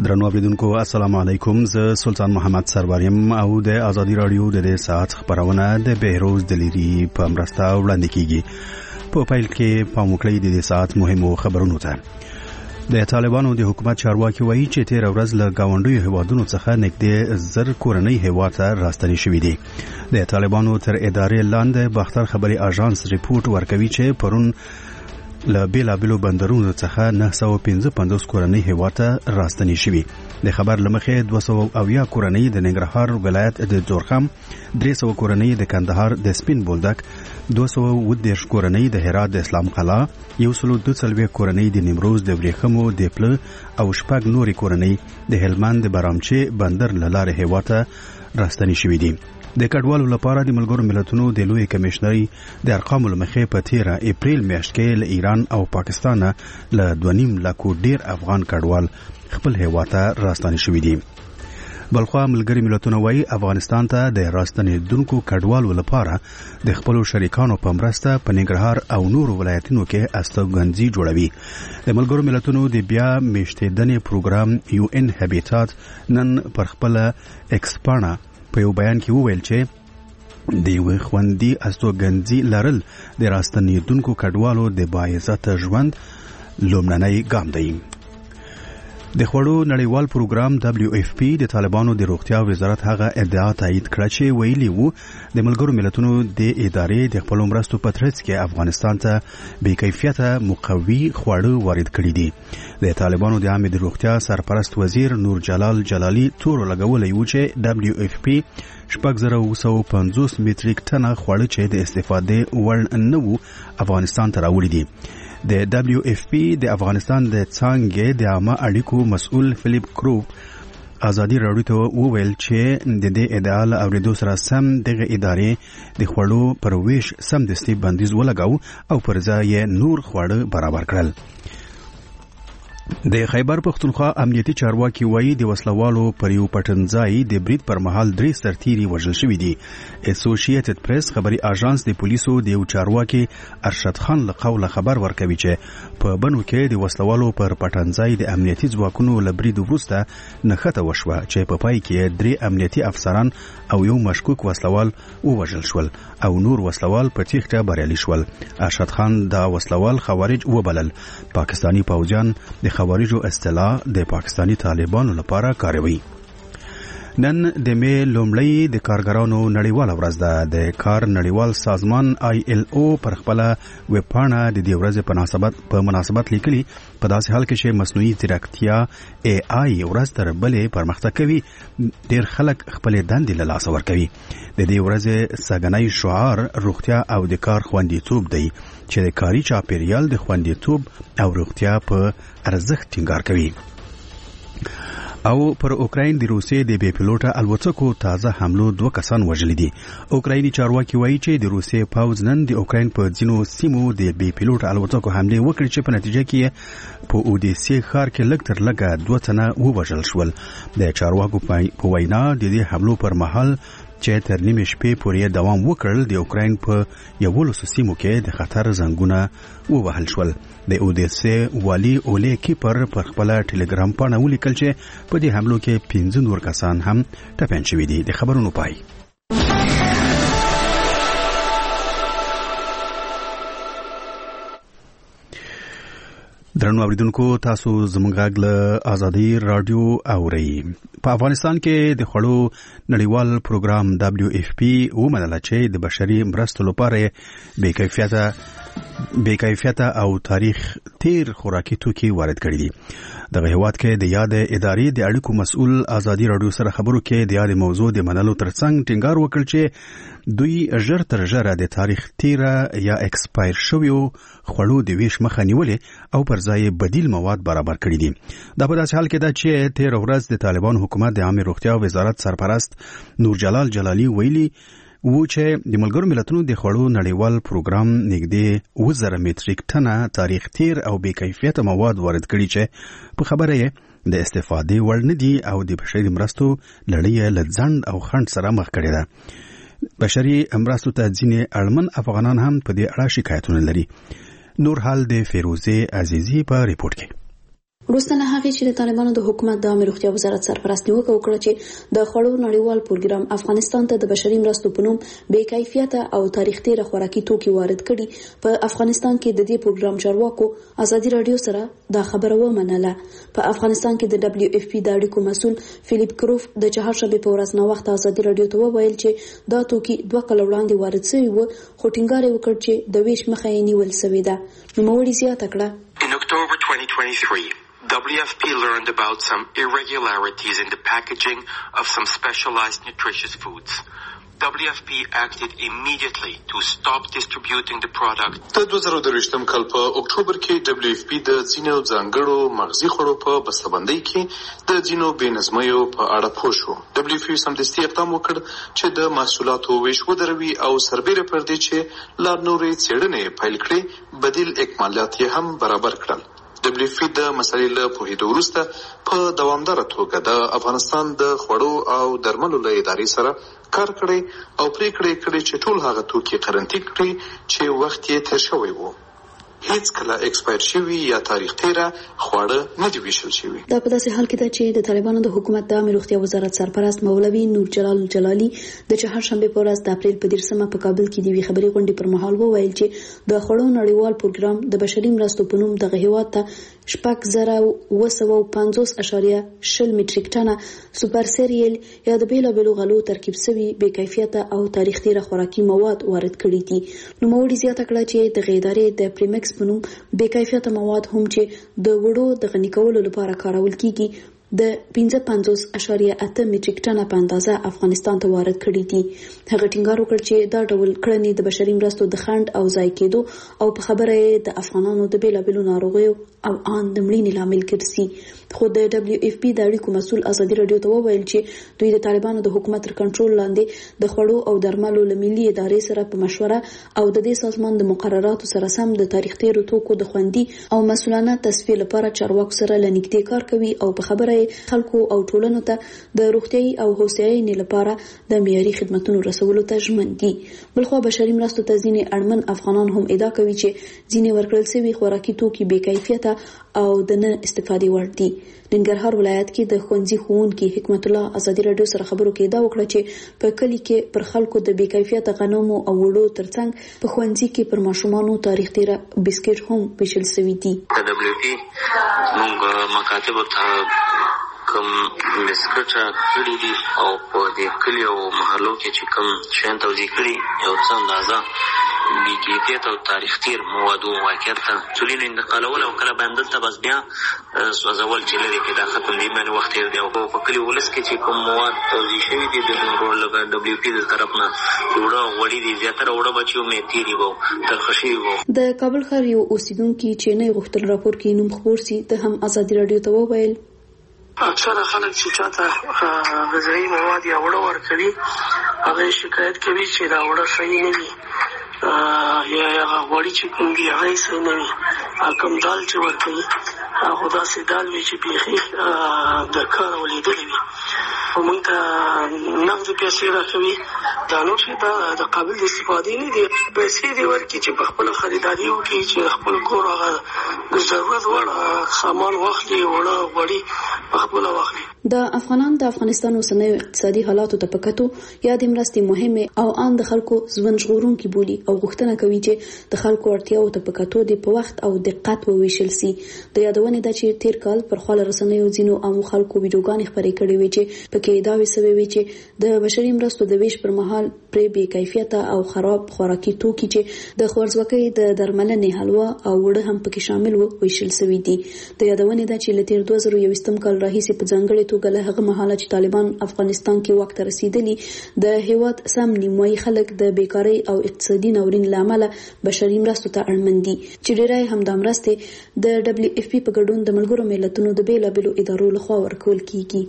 درنو اوریدونکو السلام علیکم. زه سلطان محمد سروریم او د ازادي رادیو د ساعت خبرونه د بهروز دلیری په مرسته وړاندې کیږي. په پیل کې پام وکړئ د ساعت مهمو خبرونو ته. د طالبانو د حکومت چارواکي وایي چې تیر ورځ له گاونډیو هیوادونو څخه نږدې 1000 کورنۍ هیواد ته راستنې شوې دي. د طالبانو تر ادارې لاندې باختر خبري اژانس ریپورت ورکوي چې پرون له بیلابیلو بندرونو څخه 955 کورنۍ هیواد ته راستنې شوې. د خبر لمخې 200 کورنۍ د ننګرهار ولایت د جورخم، 300 کورنۍ د کندهار د سپین بولدک، 210 کورنۍ د هرات د اسلام قلعه، 142 کورنۍ د نیمروز د وریښمو د پله او شپږ نورې کورنۍ د هلمند د برامچه بندر له لارې هیواد ته راستنې شوې دي. د کډوالو لپاره د ملګرو ملتونو د لوی کمشنري د ارقامو لمخې په 13 اپریل میاشت کې له ایران او پاکستان له 2.5 لکو ډیر افغان کډوال خپل هیواد ته راستنې شوي دي. بلخوا ملګري ملتونه وایي افغانستان ته د راستنېدونکو کډوالو لپاره د خپلو شریکانو په مرسته په ننګرهار او نورو ولایتونو کې استوګنځي جوړوي. د ملګرو ملتونو د بیا میشتېدنې پروګرام UN هابیټات نن پر خپل ایکسپانا په یو بیان کې وویل چې د یو خوندي استوګنځي لرل د راستنېدونکو کډوالو د باعزته ژوند لومړنی ګام دی. د خوړو نړیوال پروګرام WFP د طالبانو د روغتیا وزارت هغه ادعا تایید کړه چې ویلي وو د ملګرو ملتونو د ادارې د خپل مرستو په ترڅ کې افغانستان ته بې کیفیته مقوي خواړه وارد کړي دي. د طالبانو د عامه روغتیا سرپرست وزیر نور جلال جلالی تور لګولې و چې WFP 6,250 متریک ټنه خواړه چې د استفادې وړ نه وو افغانستان ته راوړي دي. د WFP د افغانستان د څانګې د عامه اړیکو مسؤل فلیپ کروپ ازادي راډیو ته وویل چې د دې ادعا له اورېدو سره سم دغه ادارې د خوړو پر ویش سمدستي بندیز ولګاو او پر ځای نور خواړه برابر کړل. د خیبر پختونخوا امنیتي چارواکي وایي د وسلوالو پر یو پټنځای د برید پر مهال 3 سرتیري وژل شوي دي. اسوسییټډ پریس خبري اژانس د پولیسو د یو چارواکي ارشد خان له قوله خبر ورکوي چې په بنو کې د وسلوالو پر پټنځای د امنیتي ځواکونو له برید وروسته نښته وشوه چې په پای کې 3 امنیتي افسران او یو مشکوک وسلوال ووژل شول او نور وسلوال په تیښته بریالي شول. ارشد خان دا وسلوال خوارج وبلل. پاکستانی پوځیان د خوارجو اصطلاح د پاکستانی طالبانو لپاره کاروي. نن د می لومړی د کارګرانو نړیواله ورځ ده. د کار نړیوال سازمان ILO پر خپل ویب پاڼه د دې ورځې په مناسبت لیکلي په داسې حال کې چې مصنوعي ځیرکتیا AI ورځ تر بلې پرمختګ کوي، ډېر خلک خپل دندې له لاسه ورکوي. د دې ورځې سګنی شعار روغتیا او د کار خوندیتوب دی چې د کاري چاپیریال د خوندیتوب او روغتیا په ارزښت ټینګار کوي. او پر اوکراین د روسیې د بې پیلوټه الوتکو تازه حملو 2 کسان وژلي دي. اوکرایني چارواکي وایي چې د روسیې پوځ نن د اوکراین په ځینو سیمو د بې پیلوټه الوتکو حملې وکړې چې په نتیجه کې په اودیسې ښار کې لږ تر لږه 2 تنه ووژل شول. د چارواکو په وینا د دې حملو پر مهال چې تر نیمې شپې پورې دوام وکړل د اوکراین په 11 سیمو کې د خطر زنګونه ووهل شول. د اودیسې والی اولی کیپر پر خپل ټلګرام باندې ولیکل چې په دې حملو کې 15 نور کسان هم ټپيان شوي دي. د خبرونو پای. درنو اوریدونکو تاسو زموږ غږ له ازادي رادیو اورئ. په افغانستان کې د خوړو نړیوال پروګرام WFP ومنله چې د بشري مرستو لپاره بې کیفیته او تاریخ تیر خوراکي توکي وارد کړي دي. دغه هیواد کې د یاد ادارې د اړیکو مسؤل ازادي رادیو سره خبرو کې د یاد موضوع د منلو ترڅنګ ټینګار وکړ چې دوی ژر تر ژره د تاریخ تیره یا ایکسپایر شویو خوړو د ویش مخه نیولې او پر ځای بدیل مواد برابر کړي دي. دا په داسې حال کې ده چې تیر ورځ د طالبان حکومت د عامه روغتیا وزارت سرپرست نور جلال جلالی ویلي و چې د ملګرو ملتونو د خوړو نړیوال پروګرام نږدې 1000 متریک ټنه تاریخ تیر او بې کیفیته مواد وارد کړي چې په خبره یې د استفادې وړ نه دي او د بشري مرستو لړۍ له ځنډ او خنډ سره مخ کړي ده. بشري مرستو ته ځینې اړمن افغانان هم په دې اړه شکایتونه لري. نور حال د فیروزه عزیزی په ریپورت کې. وروسته له هغې چې د طالبانو د حکومت د عامه روغتیا وزارت سرپرست نیوکه وکړه چې د خوړو نړیوال پروګرام افغانستان ته د بشري مرستو په نوم بې کیفیته او تاریخ تیره خوراکي توکي وارد کړي، په افغانستان کې د دې پروګرام چارواکو ازادي رادیو سره دا خبره ومنله. په افغانستان کې د WFP د اړیکو مسؤل فلیپ کروف د چهارشنبې په ورځ ناوخته ازادي رادیو ته وویل چې دا توکي 2 کاله وړاندې وارد شوي وو، خو ټینګار یې وکړ چې د ویش مخه یې نیول شوې ده. نوموړي زیاته کړه: In October 2023, WFP learned about some irregularities in the packaging of some specialized nutritious foods. WFP acted immediately to stop distributing the product. د 2023م کال په اکتوبر کې WFP د ځینو ځانګړو مغزي خوړو په بسته‌بندۍ کې د ځینو بېنظمیو په اړه پوه شو. WFP سمدستي اقدام وکړ چې د محصولاتو ویش ودروي او سربیره پر دې چې لا نورې څېړنې پیل کړي، بدیل اکمالات یې هم برابر کړل. WFP د مسلې له پوهېدو وروسته په دوامداره توګه د افغانستان د خوړو او درملو له ادارې سره کار کړی او پریکړې کړې چې ټول هغه توکي قرنطینه کړي چې وخت یې تیر شوی وو. هیڅ کله ایکسپایر شوي یا تاریخ تیره خواړه نه دي ویشل شوي. دا په داسې حال کې ده چې د طالبانو د حکومت د عامه روغتیا وزارت سرپرست مولوي نور جلال جلالي د چهارشنبې په ورځ د اپریل په 10مه په کابل کې د یوې خبري غونډې پر مهال وویل چې د خوړو نړیوال پروګرام د بشري مرستو په نوم دغه هیواد ته 6,950.0 میټریک ټنه سوپر سیریل یا د بیلابیلو غلو ترکیب شوي بې کیفیته او تاریخ تیره خوراکي مواد وارد کړي دي. نوموړي زیاته کړه چې د ادارې د پریمکس په نوم بې کیفیته مواد هم چې د وړو د غني کولو لپاره کارول کیږي د 55.8 میټریک ټنه په اندازه افغانستان ته وارد کړي دي. هغه ټینګار وکړ چې دا ډول کړنې د بشري مرستو د خنډ او ضایع کېدو او په خبره د افغانانو د بیلابیلو ناروغیو او ان د مړینې لامل ګرځي. خو د WFP د اړیکو مسؤل ازادي رادیو ته وویل چې دوی د طالبانو د حکومت تر کنټرول لاندې د خوړو او درملو له ملي ادارې سره په مشوره او د دې سازمان د مقرراتو سره سم د تاریخ تیرو توکو د خوندي او مسؤلانه تصفیه لپاره چارواکو سره لنږدې کار کوي او په خبره خلکو او ټولنو ته د روغتيایي او هوساینې لپاره د معیاري خدماتو رسولو ته ژمن دي. بلخو بشري مرستو ته ځینې اړمن افغانان هم ادعا کوي چې ځینې ورکړل شوي خوراکي توکي بې کیفیته او د نه استفادې وړ دي. ننګرهار ولایت کې د ښوونځي ښوونکي حکمت الله ازادي رادیو سره خبرو کې ادعا وکړه چې په کلي کې پر خلکو د بې کیفیته غنمو او وړو ترڅنګ په ښوونځي کې پر ماشومانو تاریخ تیره بسکټ هم ویشل شوي دي. WFP موږ مکاتب ته کوم بسکټ کړي دي او په دې کلی او محلو کې چې کوم شیان توزیع کړي یو څه اندازه بې کیفیته او تاریخ تیر موادو واقعیت ته انسولین انتقالول او کله باندې دلته بس بیا سوځول چې لري کې دا ختم دی باندې وخت تیر دی او په کلی ولس کې چې کوم مواد توزیع شوي دي د WFP د طرف نه وړه وړي دي زیاتره وړه بچیو مې تیری وو ترخشي وو. د کابل ښار یو اوسیدونکي چې نه غوښتل راپور کې نوم خبر سي ته هم ازادي رادیو ته وویل اکثره خلک چې چاته غذایی مواد یا وړه ورکوي هغه شکایت کوي چې دا وړه صحیح نه وي یا هغه وړي چې کوم دي هغه صحیح نه وي. کوم دال چې ورکوي هغه داسې دال وي چې بیخي د کار ولیدلی وي او موږ ته نغد پیسې راکوي. دا نور چې دا د قابل د استفادې نه دي، پیسې دې ورکړي چې په خپله خریداري وکړي چې خپل کور هغه د ضرورت وړ سامان واخلي وړه وړي په خپله واخلي. د افغانان د افغانستان اوسنیو اقتصادي حالاتو ته په کتو یا د مرستې مهمه او ان د خلکو ژوند ژغورونکي بولي او غوښتنه کوي چې د خلکو اړتیاو ته په کتو د په وخت او دقت وویشل سي. د یادونه ده چې تیر کال پر خپل رسنیو ځینو عامو خلکو ویډیوګانې خپرې کړې وې چې پکې دا وسوي وي چې د بشري مرستو د ویش پر مهال پرې بې کیفیته او خراب خوراکي توکي چې د خورزوکۍ د درملنې حلوا او وړه هم پکې شامل وو ویشل شوي دي. د یادونه ده چې لتیر 2021 کال راهیسې په ځانګړي توګه له هغه مهاله چې طالبان افغانستان کې وخت رسیدلی د هیواد سم نیمایي خلک د بیکاری او اقتصادي ناورین لامل بشري مرستو ته اړمن دي چې ډیری هم د مرستې د WFP په ګډون د ملګرو ملتونو د بیلابیلو ادارو لخوا ورکول کیږي.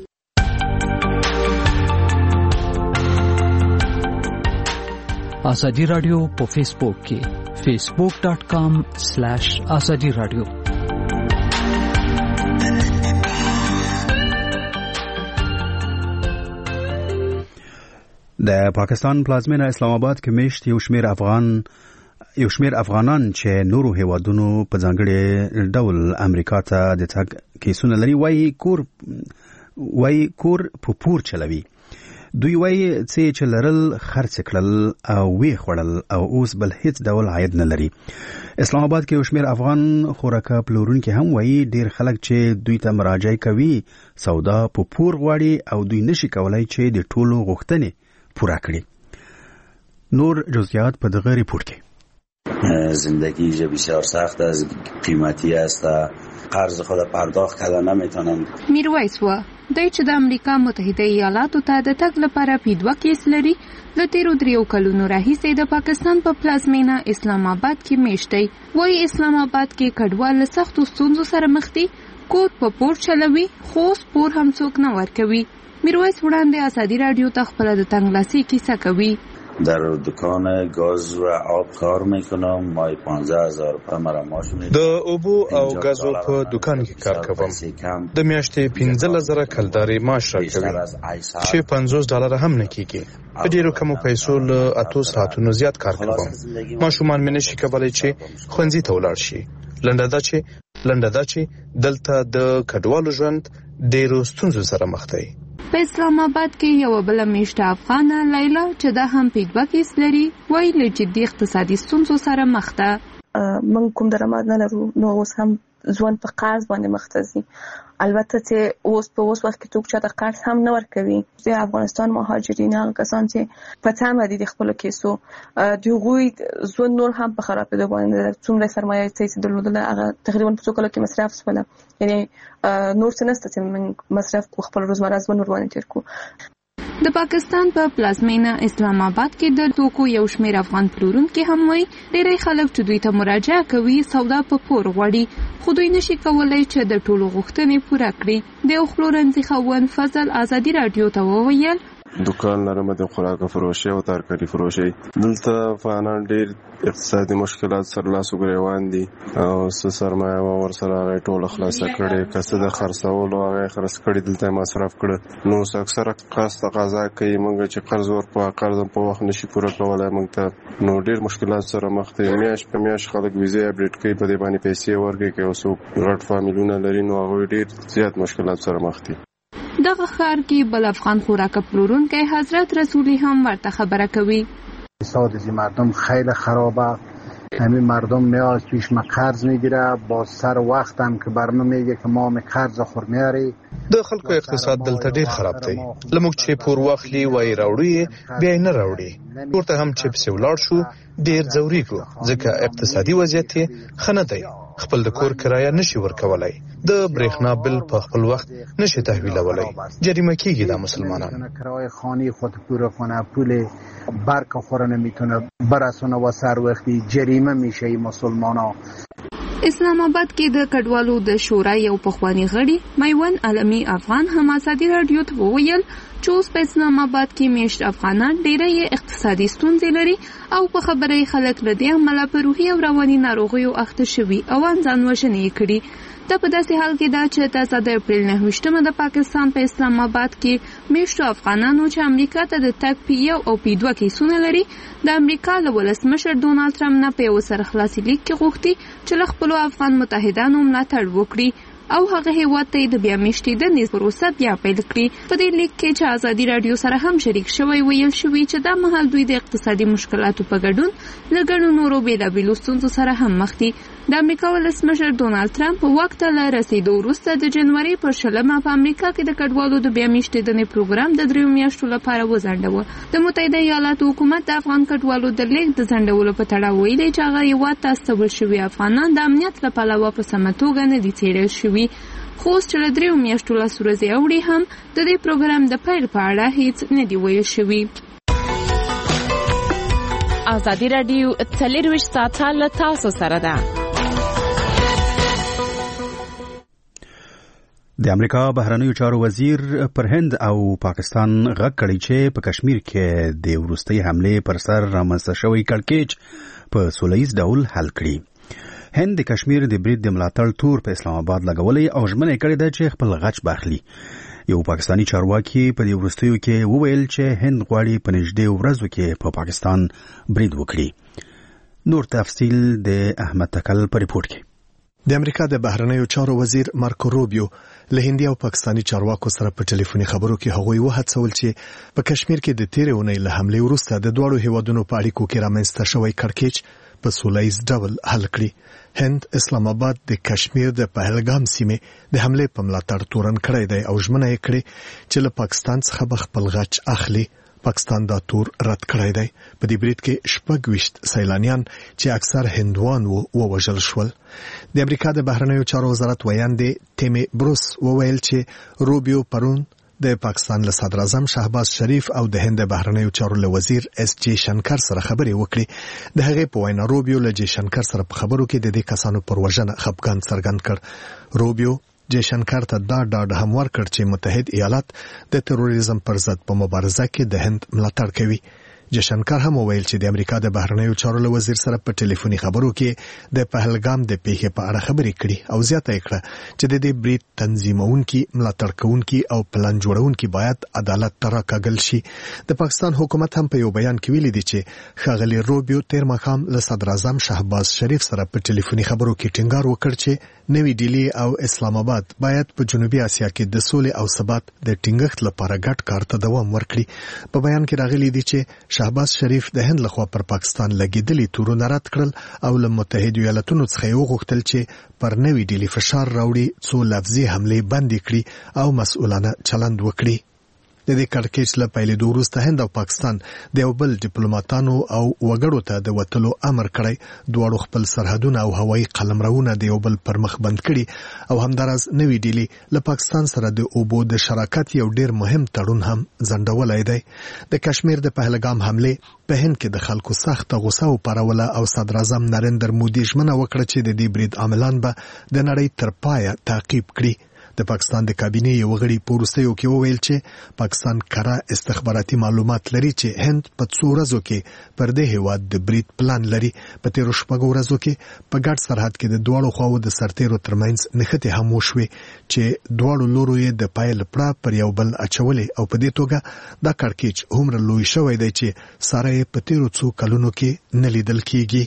ازادي رادیو په فیسبوک کې facebook.com/ازادي رادیو. د پاکستان پلازمینه اسلام آباد کې میشت یو شمیر افغان یو شمیر افغانان چې نورو هیوادونو په ځانګړي ډول امریکا ته د تګ کیسونه لري وایي کور په پور چلوي. دوی وایي چې لرل خرڅ کړل او وی خوړل او اوس بل هیڅ ډول عاید نه لري. اسلام آباد کې یو شمیر افغان خوراکه پلورونکي هم وایي ډیر خلک چې دوی ته مراجعه کوي سودا په پور غواړي او دوی نشي کولای چې د ټولو غوښتنې پوره کړي. نور جزئیات په دغه ریپورت کې. زندگی بسیار سخت است، قیمتی است، قرض خود پرداخت کردن نمیتونن. میرویس و دای چې د امریکا متحده ایالاتو ته د تګ لپاره پیډوا کیس لري له تیرو 3 کلونو راهیسې د پاکستان په پلازمینه اسلام آباد کې میشتي. وایي اسلام آباد کې کډوال له سختو ستونزو سره مخ دي، کور په پور چلوي خو سپور هم څوک نه ورکوي. میرویس وړاندې ازادي رادیو ته خپل د تنگلاسي کیسه کوي. در دکان گاز و آب کار میکنم، مای 15000 روپیه مرا معاش میده. د اوبو او غازو په دکان کې کار کوم. د میاشتې 15000 کلداري معاش راکوي چې $50 هم نه کیږي. په ډیرو کمو پیسو له 8 ساعتونو زیات کار کوم. ماشومان مې نشي کولای چې ښوونځي ته ولاړ شي. لنډه دا چې دلته د کډوالو ژوند ډیرو ستونزو سره مخ دی. په اسلام آباد کې یو بل میشته افغانه لیلا چې دا هم پیډوا کیس لري وایي له جدي اقتصادي ستونزو سره مخ ده. من کوم درآمد نه لرو نو اوس هم ژوند په قرض باندې مخ ته ځي. البته چې اوس وخت کې څوک چاته قرض هم نه ورکوي. د افغانستان مهاجرین هغه کسان چې په تمه دي د خپل کیسو دوی ژوند نور هم په خرابېدو باندې څومره سرمایه چې درلودل هغه تقریبا په څو کلو کې مصرف شول. یعنی نور څه نشته چې من مصرف کو خپل روزمره ژوند ور باندې تیر کو. د پاکستان په پلازمینه اسلام آباد کې د توکو یو شمېر افغان پلورونکي هم وایي ډېری خلک چې دوی ته مراجعه کوي سودا په پور غواړي خو دوی نشي کولی چې د ټولو غوښتنې پوره کړي. د یو پلورنځي خاوند فضل ازادي راډیو ته وویل دکان لرم د خوراک فروشي او ترکاري فروشي. دلته افغانان ډېر اقتصادي مشکلات سره لاس ګریوان دي او سرمایه ورسره ټول خلاص کړي. کسه د خرڅولو هغه خرڅ کړي دلته مصرف کړي. نو اکثره قصد تقاضا کوي موږ چې قرض په وخت نشي پوره کولای. موږ ته نو ډېر مشکلات سره مخ دي. میاش خلک ویزه اپډیټ کوي په دې باندې پیسې ورکوي که اوس غټ فامیلونه لري نو هغه ډېر زیات مشکلات سره مخ دي. دغه ښار کې بل افغان خوراکه پلورونکی حضرت رسولی هم ورته خبره کوي. اقتصاد مردم خیلی خرابه. همین مردم میاد تویش ما قرض میگیره با سر وقت هم که برمه میگه که ما می قرض خور میاری. د خلکو اقتصاد دلته ډیر خراب دی. لموږ چې پور واخلي وای راوړي بیا نه راوړي. ورته هم چې په ولاړ شو ډیر ځوريږو ځکه اقتصادي وضعیت خنه دی. خپل د کور کرایه نشي ورکولای. د برېښنا بل په خپل وخت نشي تحویلولای. جریمه کیږي د مسلمانانو. کرایه خانه خود پوره کنه، پول برق خور نمیتونه برسونه و سر وقتی جریمه میشه مسلمانا. اسلام آباد کې د کډوالو د شورا یو پخوانی غړي میوند علمي افغان هم ازادي راډیو ته وویل چې اوس په اسلام آباد کې میشت افغانان ډېرې اقتصادي ستونزې لري او په خبره خلک له دې عمله په روحي او رواني ناروغیو اخته شوي او ځان وژنې کړي. دا په داسې حال کې ده چې تازه د اپریل 9 د پاکستان په اسلام آباد کې میشتو افغانانو چې امریکا ته د تګ پیو او پیډوا کیسونه لري د امریکا له ولسمشر ډونالد ټرمپ نه په یو سرخلاصي لیک کې غوښتي چې له خپلو افغان متحدانو ملاتړ وکړي او هغه هیواد ته د بیا میشتېدنې پروسه بیا پیل کړي. په دې لیک کې چې ازادي راډیو سره هم شریک شوی ویل شوی چې دا مهال دوی د اقتصادي مشکلاتو په ګډون له ګڼو نورو بېلابېلو ستونزو سره هم مخ دي. د امریکا ولسمشر ډونالد ټرمپ واک ته له رسېدو وروسته د جنوري په 20 په امریکا کې د کډوالو د بیا میشتېدنې پروګرام د 3 میاشتو لپاره وځنډاوه. د متحده ایالاتو حکومت د افغان کډوالو د لیږد د ځنډولو په تړاو ویلي چې هغه هېواد ته استول شوي افغانان د امنیت له پلوه په سمه توګه نه دي څېړل شوي. خو اوس چې له 3 میاشتو لس ورځې اوړي هم د دې پروګرام د پیل په اړه هیڅ نه دي ویل شوي. ازادي راډیو 24 ساعته له تاسو سره ده. د امریکا بهرنیو چارو وزیر پر هند او پاکستان غږ کړی چې په کشمیر کې د وروستۍ حملې پر سر رامنځته شوی کړکېچ په سوله ییز ډول حل کړي. هند د کشمیر د برید د ملاتړ تور په اسلام آباد لګولې او ژمنه کړې ده چې خپل غچ باخلي. یو پاکستانی چارواکي په دې وروستیو کې وویل چې هند غواړي په نږدې ورځو کې په پاکستان برید وکړي. نور تفصیل د احمد تکل په ریپورت کې. د امریکا د بهرنیو چارو وزیر مارکو روبیو له هندي او پاکستاني چارواکو سره په ټلیفوني خبرو کې هغوی وهڅول چې په کشمیر کې د تیرې اونۍ له حملې وروسته د دوړو هیوادونو په اړیکو کې رامنځته شوی کړکېچ په سولهییز ډول حل کړي. هند اسلام آباد د کشمیر د پهلګام سیمې د حملې په ملاتړ تورن کړی دی او ژمنه یې کړې چې له پاکستان څخه خپل غچ اخلي. پاکستان دا تور رد کړی دی. په دې برید کې 26 سیلانیان چې اکثر هندوان ووژل شول. د امریکا د بهرنیو چارو وزارت ویاندې ټیمي بروس وویل چې روبیو پرون د پاکستان له صدر اعظم شهباز شریف او د هند بهرنیو چارو له وزیر اس جی شنکر سره خبرې وکړي. د هغې په وینا روبیو له جی شنکر سره په خبرو کې د دې کسانو پر وژنه خپګان څرګند کړ. روبیو جی شنکر ته دا ډاډ هم ورکړ چې متحد ایالات د تروریزم پر ضد په مبارزه کې د هند ملاتړ کوي. جی شنکر هم وویل چې د امریکا د بهرنیو چارو له وزیر سره په ټلیفوني خبرو کې د پهلګام د پیښې په اړه خبرې کړي او زیاته یې کړه چې د دې برید تنظیمونکي، ملاتړ کوونکي او پلان جوړونکي باید عدالت ته راکاږل شي. د پاکستان حکومت هم په یو بیان کې ویلي دی چې ښاغلي روبیو تیر ماښام له صدر اعظم شهباز شریف سره په ټلیفوني خبرو کې ټینګار وکړ چې نوی ډیلی او اسلام آباد باید په جنوبي اسیا کې د سولې او ثبات د ټینګښت لپاره ګډ کار ته دوام ورکړي. په بیان کې راغلي دي چې شهباز شریف د هند لخوا پر پاکستان لګیدلي تورونه رد کړل او له متحده ایالاتونو څخه یې وغوښتل چې پر نوی ډیلی فشار راوړي څو لفظي حملې بندې کړي او مسؤلانه چلند وکړي. د دې کړکېچ له پیلېدو وروسته هند او پاکستان د یو بل ډیپلوماټانو او وګړو ته د وتلو امر کړی. دواړو خپل سرحدونه او هوایي قلمرونه د یو بل پر مخ بند کړي او همداراز نوی ډیلی له پاکستان سره د اوبو د شراکت یو ډیر مهم تړون هم ځنډولی دی. د کشمیر د پهلګام حملې په هند کې د خلکو سخته غوسه وپاروله او صدر اعظم نریندر مودي ژمنه وکړه چې د دې برید عاملان به د نړۍ تر پایه تعقیب کړي. د پاکستان د کابینې یو غړي په وروستیو کې وویل چې پاکستان کره استخباراتي معلومات لري چې هند په څو ورځو کې پر دې هیواد د برید پلان لري. په تیرو شپږو ورځو کې په ګډ سرحد کې د دواړو خواو د سرتیرو ترمنځ نښتې هم وشوې چې دواړو لورو یې د پایل پړه پر یو بل اچولې او په دې توګه دا کړکېچ هومره لوی شوی دی چې ساره یې په تیرو څو کلونو کې نه لیدل کېږي.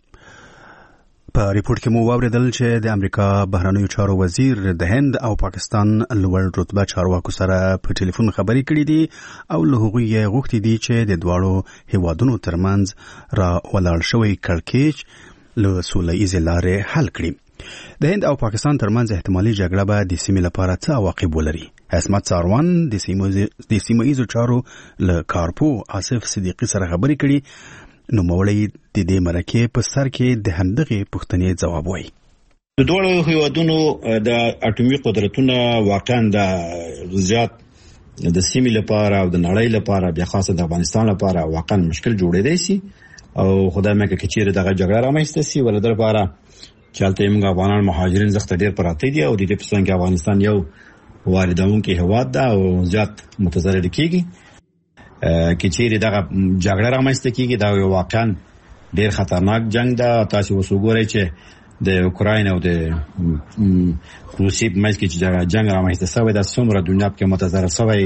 په ریپورت کې مو واوریدل چې د امریکا بهرنیو چارو وزیر د هند او پاکستان لوړ رتبه چارواکو سره په ټلیفون خبرې کړې دي او له هغوی یې غوښتي دي چې د دواړو هیوادونو ترمنځ را ولاړ شوی کړکېچ له سولهییزې لارې حل کړي. د هند او پاکستان ترمنځ احتمالي جګړه به د سیمې لپاره څه عواقب ولري؟ عصمت ساروان د سیمهییزو چارو له کارپو آصف صدیقي سره خبرې کړي. نو موړی د دې مرکې په سر کې د همدغې پوښتنې ځواب وایي. د دوړو هیوادونو د اټومي قدرتونه واقعا د زیات د سیمې لپاره او د نړۍ لپاره بیا خاصه د افغانستان لپاره واقعا مشکل جوړېدای شي او خدای مکه کې چیرې دغه جګړه رامنځته شي ولې در لپاره چالتې موږ افغانان مهاجرین زخت ډیر پراته دي او د دې په څنګه افغانستان یو واردونکي هیواد ده او زیات متضرر کیږي. کې چیرې دغه جګړه رامنځته کیږي دا یو واقعا ډیر خطرناک جنگ ده. تاسو وسوګورئ چې د اوکراین او د روسیې په منځ کې چې جنگ رامنځته شوی د څومره دنیا کې متضرر شوی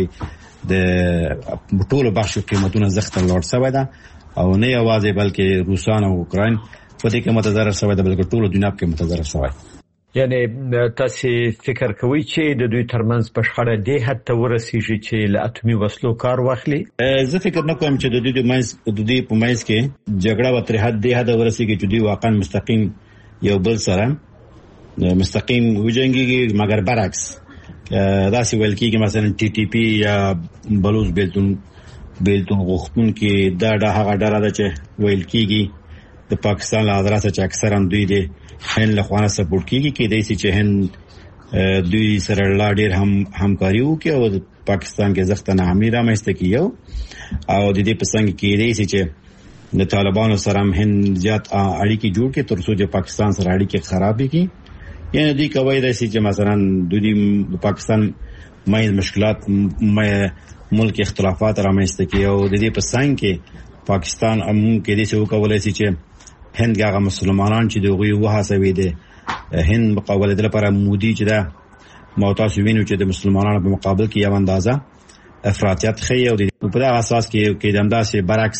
د ټولو بخشو قیمتونه زخت لوړ شوی ده او نه یوازې بلکې روسان او اوکراین په دې کې متضرر شوی ده بلکې ټولو دنیا کې متضرر شوی. یعنی تاسو فکر کوئ چې د دوی ترمنځ په شخړه دې حد ته ورسیږي چې له اتمی وسلو کار واخلي؟ زه فکر نه کوم چې د دوی په منځ کې جګړه و تر حد دې حد ورسیږي چې دوی واقعا مستقیم یو بل سره مستقیم وجنګيږي، مګر برعکس داسې ویل کېږي مثلا ټي ټي پی یا بلوچ بیلتون غوښتون کې دا هغه ډله ده چې ویل کېږي د پاکستان له حضرت چې اکثرا دوی د هند له خوا سپورټ کیږي کې دایسي چې هند دوی سره لا ډیر همکاري وکړي او پاکستان کې زخت نه امیر رامنځته کیو او د دې په څنګه کې دایسي چې د طالبانو سره هم هند زیات اړیکې جوړ کړي تر څو چې پاکستان سره اړیکې خراب کړي. یعنی دوی کوي دایسي چې مثلا دوی پاکستان مې مشکلات ملک اختلافات رامنځته کیو او د دې په څنګه کې پاکستان هم کې دایسي وکولای شي چې هند هغه مسلمانان چې دوی وهڅوي دي هند مقابله د لپاره مودي چې دا موتاسو وینو چې د مسلمانانو په مقابل کې یو اندازه افراطیت خي او په دغه اساس کې د همداسې برعکس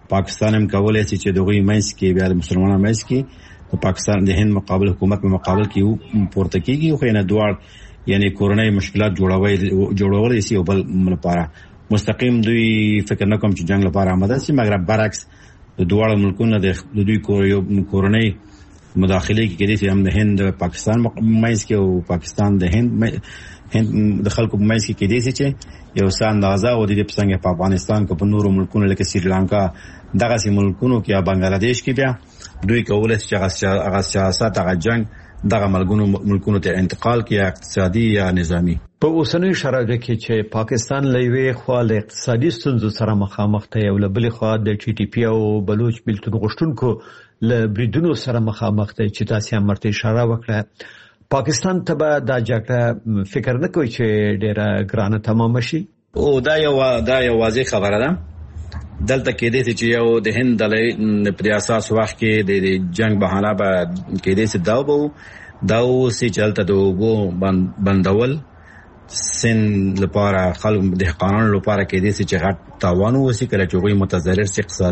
پاکستان هم کولای شي چې دغه مینس کې بیا د مسلمانانو مینس کې د پاکستان د هند مقابل حکومت په مقابل کې پورته کیږي، خو نه دوه یعنی کورونای مشکلات جوړول شي او بل لپاره مستقیم دوی فکر نه کوم چې جنگ لپاره آماده شي، مګر برعکس د دوه ملکونو د دوی کورونای مداخله کې کېدي هم د هند پاکستان مینس کې او پاکستان د هند د خلکو په مینس کې کېدي چې یو څه اندازه او د پسنګ په افغانستان کې په نورو ملکونو لکه سریلانکا دغه سي ملکونو کې یا بنگلاديش کې بیا دوی کولای شي چې هغه سیاست هغه جنگ دغه ملکونو ته انتقال کړي، اقتصادي یا نظامی. په اوسنۍ شرایطو کې چې پاکستان لوي خو له اقتصادي ستونزو سره مخامخ دی او له بل خوا د ټي ټي پی او بلوچ بیلتون غشتونکو له بریدونو سره مخامخ دی چې تاسو هم مرته اشاره وکړه، پاکستان ته به دا جګړه فکر نه کوي چې ډیره ګرانه تمام شي؟ او دا یو واضح خبره ده. دلته کې دي چې یو د هند د په اساس وخت کې د جنگ بهانه به کې دي چې دا سي چلته د وګو بندول سن لپاره خلک د قانون لپاره کې دي چې غټ تاوان وسی کله چې وګړي متضرر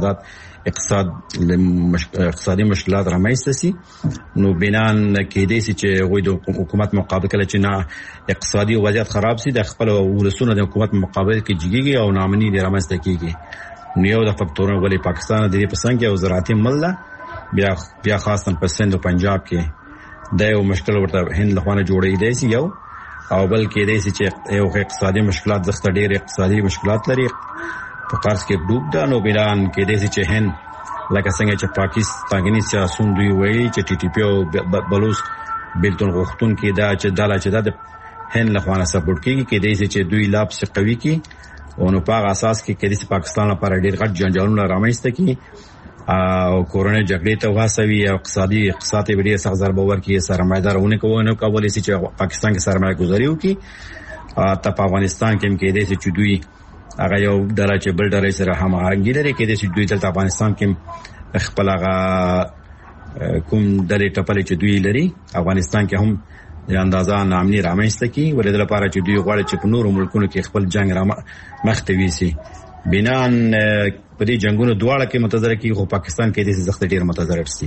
سي اقتصادي مشکلات رامنځته سي، نو بنان کې دي چې وګړي د حکومت مقابل کله چې نه اقتصادي وضعیت خراب سي د خپل ولسونو د حکومت مقابل کې جګیږي او نامني د رامنځته کیږي. نیو د فکتورونو ولې پاکستان د دې پسند کې او زراعتي مل بیا خاصه په سند او پنجاب کې د یو مشکل ورته هند لخوانه جوړې دی یو او بلکې د چې یو اقتصادي مشکلات زخت ډېر اقتصادي مشکلات لري په قرض کې ډوب ده، نو بیران کې د چې هند لکه څنګه چې پاکستاني سیاسون دوی وایي چې ټي ټي پی او بلوچ بیلتون غوښتون کې دا چې د هند لخوانه سپورټ کیږي کې د چې دوی لاپس قوي کی او نو په اساس کې د پاکستان لپاره ډېر غټ جنجالونه رامنځته کی او کورونای جګړې ته واسوي او اقتصادي ویډیو سره ضربه ورکړي، سرمایدارونه کوونه کولای شي چې پاکستان کې سرمایه گذاري وکړي. ته په افغانستان کې کې دي چې دوی هغه یو درجه بل درجه سره هماهنګي لري کې دي چې دوی د افغانستان کې خپل هغه کوم دلې ټپلې چې دوی لري افغانستان کې هم د اندازا نامني رامنځته کی ولې د لپاره چې دوی غواړي چې په نورو ملکونو کې خپل جنگ مختوي سي. بنان په دې جنگونو دواړه کې متضرر کی خو پاکستان کې د زخت ډیر متضرر سي.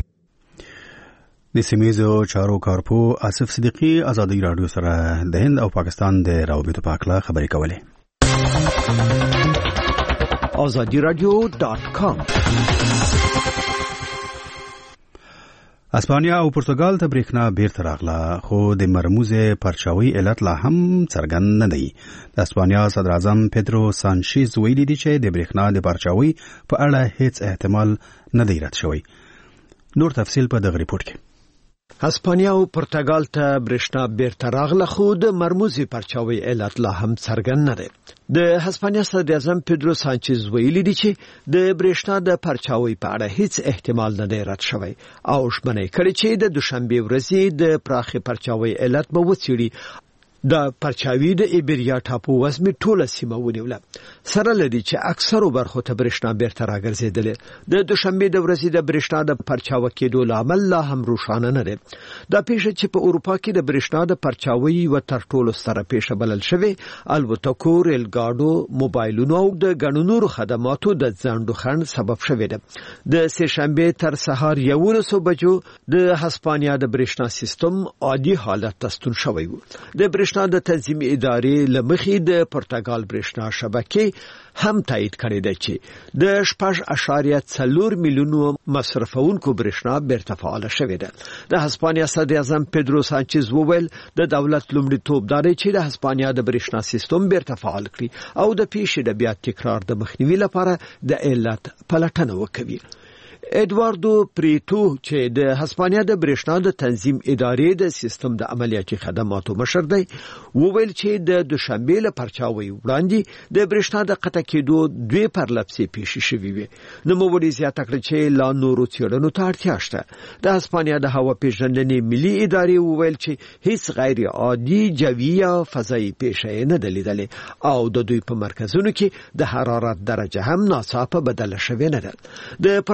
د سیمېزو چارو کارپو آصف صدیقی آزادی رادیو سره د هند او پاکستان د روابطو په اړه خبرې کولې. azadiradio.com اسپانیا او پرتګال ته برېښنا بیرته راغله، خو د مرموزه پرچاوي علت لا هم څرګند نه دی. د اسپانیا صدر اعظم پیدرو سانچیز ویلي دی چې د برېښنا د پرچاوي په اړه هیڅ احتمال نه دی رد شوی. نور تفصیل په دغه ریپورت کې. اسپانیا او پرتګال ته برېښنا بیرته راغله، خو د مرموزي پرچاوي علت لا هم څرګند نه دی. د اسپانیا صدر اعظم پیدرو سانچیز ویلي دی چې د برېښنا د پرچاوي په اړه هیڅ احتمال نه دی رد شوی او شمنې کړي چې د دوشنبه ورځې د پراخي پرچاوي علت به وڅېړي. د پرچاوي د ایبریا ټاپو وزمي ټوله سیمه ونیوله، سره لدی چې اکثرو برخو ته برېښنا بیرته راګرځېدلې. د دوشنبه د ورځې د برېښنا د پرچاوي کېدو لامل لا هم روښانه نه دی. دا پیښه چې په اروپا کې د برېښنا د پرچاوي و تر ټولو ستره پیښه بلل شوې، الوتکو، ریل ګاډو، موبایلونو او د ګڼو نورو خدماتو د ځنډو خنډ سبب شوې ده. د سه شنبه تر سهار 11 بجو د اسپانیا د برېښنا سیستم عادي حالت ته ستون شوی و. د برېښنا د تنظیم ادارې لمخې د پرتګال برېښنا شبکې هم تایید کړی دی چې د 6.4 میلیونو مصرفونکو برېښنا بیرته فعال شوې ده. د اسپانیا صدر اعظم پیدرو سانچیز وویل د دولت لومړیتوب دی چې د اسپانیا د برېښنا سیستم بیرته فعال کړي او د پیښې د بیا تکرار د مخنیوي لپاره د علت پلټنه وکړي. ادواردو پریتو چې د اسپانیا د برېښنا د تنظیم ادارې د سیستم د عملیاتي خدماتو مشر دی وویل چې د دوشنبه له پرچاوي وړاندې د برېښنا د قطع کېدو دوی پرلپسې پیښې شوې وي. نو موږ زیاته کړ چې لا نورو څېړنو ته اړتیا شته. د اسپانیا د هوا پیژندنې ملي ادارې وویل چې هیڅ غیر عادي جوي یا فضایي پیښه نه دلیدلې او د دوی په مرکزونو کې د حرارت درجه هم ناڅاپه بدله شوې نه ده. د پرتګال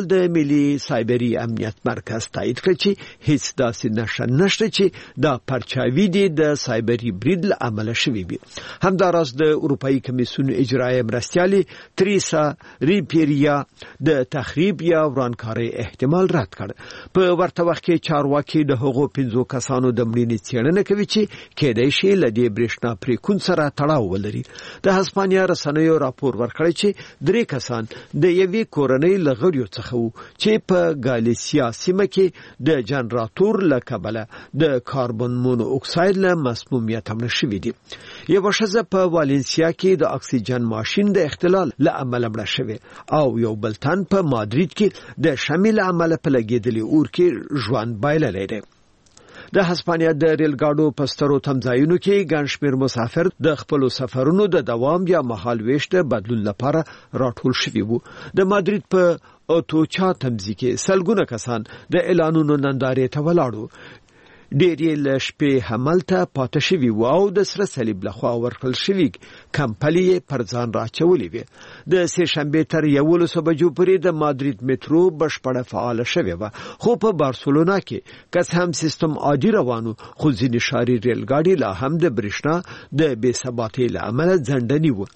مهال د ملي سایبري امنیت مرکز تایید کړ چې هیڅ داسې نشته چې دا پرچاوي دي د سایبري برید له امله شوی وي. همداراز د اروپאי کمیسیون اجرایی مرستیالي تریسا ریپیریا د تخریب یا ورانکاري احتمال رد کړ. په ورته وخت کې چارواکي د هغو 5 کسانو د مړینې څېړنه کوي چې کېدای شي له دې برېښنا پریکون سره تړاو ولري. د هسپانیا رسنیو راپور ورکړی چې 3 کسان د یوې کورنۍ له غړیو څخه وو چې په ګالیسیا سیمه کې د جنراتور له کبله د کاربن مونو اکساید له مسمومیت هم شوی دي. یو ښځه په والنسیا کې د اکسیجن ماشین د اختلال له امله مړه شوه او یو بل تن په مادرید کې د شامل عمل په لګیدلي اور کې ژوند بایللی دی. د هسپانیا د ریل ګاډو په سترو تمځایونو کې ګڼ شمېر مسافر د خپلو سفرونو د دوام یا مهال ویش د بدلون لپاره راټول شوي وو. د مادرید په اوتوچا تمځي کې سلګونه کسان د اعلانونو نندارې ته ولاړو. ډېری له شپې همالته پاتې شوي وو او د سره صلیب لخوا ورکړل شوي کمپلې پر ځان راچولې وې. د سه شنبې تر 11 بجو پورې د مادرید میټرو بشپړه فعال شوه و، خو په بارسلونا کې کس هم سیستم عادي روانو، خو ځینې ښاري ریل ګاډي لا هم د برېښنا د بې ثباتۍ له امله ځنډني وو.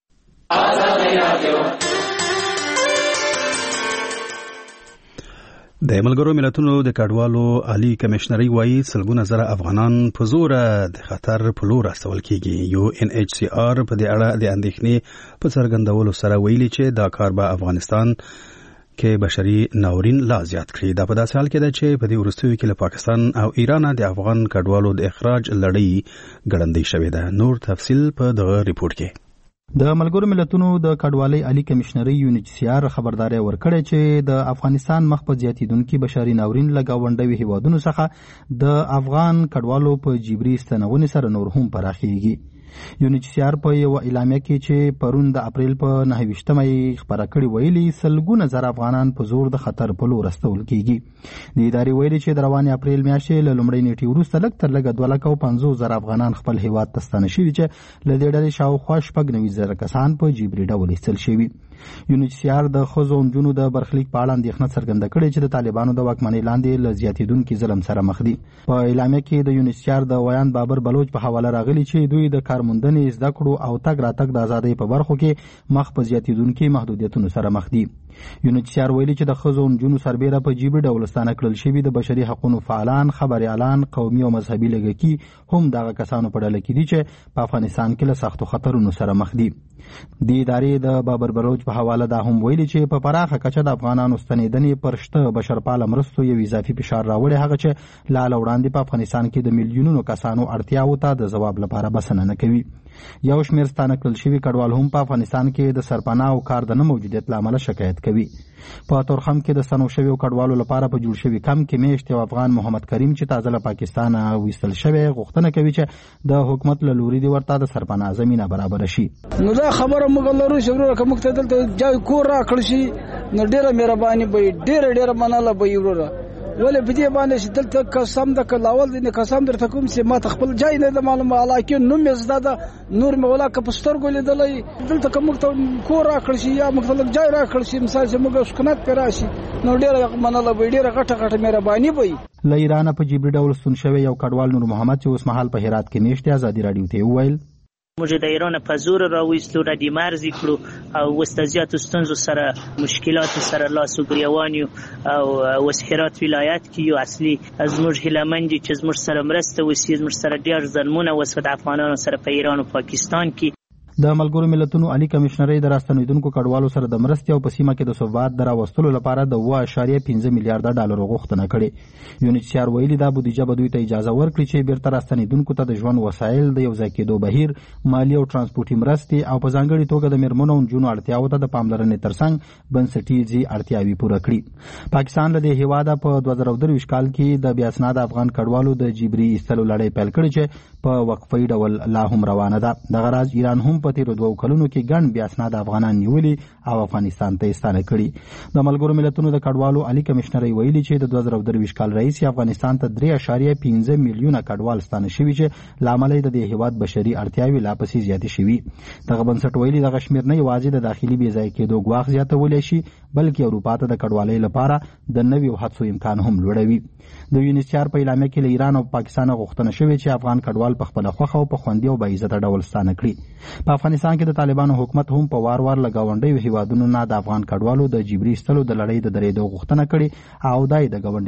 د ملګرو ملتونو د کډوالو عالی کمشنري وایي سلګونه زره افغانان په زور د خطر په لور استول کیږي. UNHCR په دې اړه د اندېښنې په څرګندولو سره ویلي چې دا کار به افغانستان کې بشري ناورین لا زیات کړي. دا په داسې حال کې ده چې په دې وروستیو کې له پاکستان او ایران د افغان کډوالو د اخراج لړۍ ګړندۍ شوې ده. نور تفصیل په دغه ریپورت کې. د ملګرو ملتونو د کډوالۍ عالی کمشنري UNHCR خبرداري ورکړې چې د افغانستان مخ په زیاتیدونکو بشري ناورین له گاونډي هیوادونو څخه د افغان کډوالو په جبري ستنونې سره نور هم پراخیږي. UNHCR په یو اعلامیه کې چې پرون د اپریل په 9 خبره کړې ویلي سلګونه زره افغانان په زور د خطر په لور استول کیږي. د ادارې ویلي چې د رواني اپریل میاشتې له لومړۍ نیټې وروسته لږ تر لږه 250,000 افغانان خپل هیواد ته ستانه شوي چې له دې ډلې شاوخوا 90,000 کسان په جبري ډول ایستل شوي. UNHCR د ښځو او نجونو د برخلیک په اړه اندېښنه څرګنده کړې چې د طالبانو د واکمنۍ لاندې له زیاتیدونکو ظلم سره مخ دي. په اعلامیه کې د UNHCR د ویان بابر بلوچ په حواله راغلي چې دوی د کارموندنې، زده کړو او تګ راتګ د ازادۍ په برخو کې مخ په زیاتیدونکو محدودیتونو سره مخ دي. UNHCR ویلي چې د ښځو او نجونو سربېره په جبري ډول ستانه کړل شوي د بشري حقوقو فعالان، خبريالان، قومي او مذهبي لږکي هم دغه کسانو په ډله کې دي چې په افغانستان کې له سختو خطرونو سره مخ دي. د ادارې د بابر بلوچ په حواله دا هم ویلي چې په پراخه کچه د افغانانو ستنېدنې پر شته بشرپاله مرستو یو اضافي فشار راوړی، هغه چې لا وړاندې په افغانستان کې د میلیونونو کسانو اړتیاو ته د ځواب لپاره بسنه نه کوي. یو شمېر ستانه کړل شوي کډوال هم په افغانستان کې د سرپناه او کار د نه موجودیت له امله شکایت کوي. په تورخم کې د ستنو شویو کډوالو لپاره په جوړ شوي کمپ کې میاشت یو افغان محمد کریم چې تازه له پاکستان ویستل شوی غوښتنه کوي چې د حکومت له لوري دی ورته د سرپناه زمينه برابر شي. نو دا خبره موږ لرو چې ورو کوم ته دلته جای کور را کړی شي نو ډیره مهرباني به ډیره مناله به ورو ولې په دې باندې چې دلته قسم د کلاول دي قسم درته کوم چې ما خپل جای نه معلومه علاقه نو مې زده نور مې ولا که پستر ګولې دلې دلته کوم ته کور را کړی شي یا مختلف جای را کړی شي مثال چې موږ سکونت پر راشي نو ډیره مناله به ډیره غټه مهرباني به. له ایران په جبري ډول ستون شوی یو کډوال نور محمد چې اوس مهال په هرات کې میشته ازادي رادیو ته وویل موږ د ایران په زور راوېستلو ردی مرزي کړو او وستازیات ستونزو سره مشکلات سره لاس وګریوان او وسهرات ولایت کې یو اصلي از موږ هلمندي چې موږ سره مرسته وسیز موږ سره ډیر ظلمونه وسود افغانانو سره په ایران او پاکستان کې. د ملګرو ملتونو عالی کمشنري د راستنیدونکو کډوالو سره د مرستې او په سیمه کې د ثبات دراوستلو لپاره د 2.5 میلیارډ ډالر غوښتنه کړې. UNHCR ویلي دا بودیجه به دوی ته اجازه ورکړي چې بیرته راستنیدونکو ته د ژوند وسایل، د یو ځای کېدو بهیر، مالی او ترانسپورتي مرستې او په ځانګړي توګه د میرمنو او نجونو اړتیاو ته د پاملرنې ترڅنګ بنسټیزي اړتیاوې پوره کړي. پاکستان له دې هیواده په 2023 کال کې د بیا اسناد افغان کډوالو د جبري ایستلو لړۍ پیل کړې چې په وقفي ډول لا هم روانه ده. دغه راز ایران هم په تیرو 2 کلونو کې ګڼ بې اسناده افغانان نیولي او افغانستان ته ستانه کړي. د ملګرو ملتونو د کډوالو عالی کمشنري ویلي چې د 2023 کال راهیسې افغانستان ته 3.15 میلیونه کډوال ستانه شوي چې لامل د دې هیواد بشري اړتیاوې لا پسې زیاتې شوي. دغه بنسټ ویلي دغه شمېر نه یوازې د داخلي بې ځای کېدو ګواښ زیاتولی شي بلکې اروپا ته د کډوالۍ لپاره د نویو هڅو امکان هم لوړوي. د یونیسیار په اعلامیه کې له ایران او پاکستان غوښتنه شوې چې افغان کډوال په خپله خوښه او په خوندي او باعزته ډول ستانه کړي. په افغانستان کې د طالبانو حکومت هم په وار وار له ګاونډیو هیوادونو نه د افغان کډوالو د جبري ایستلو د لړۍ د درېدو غوښتنه کړې او دا یې د ګاونډي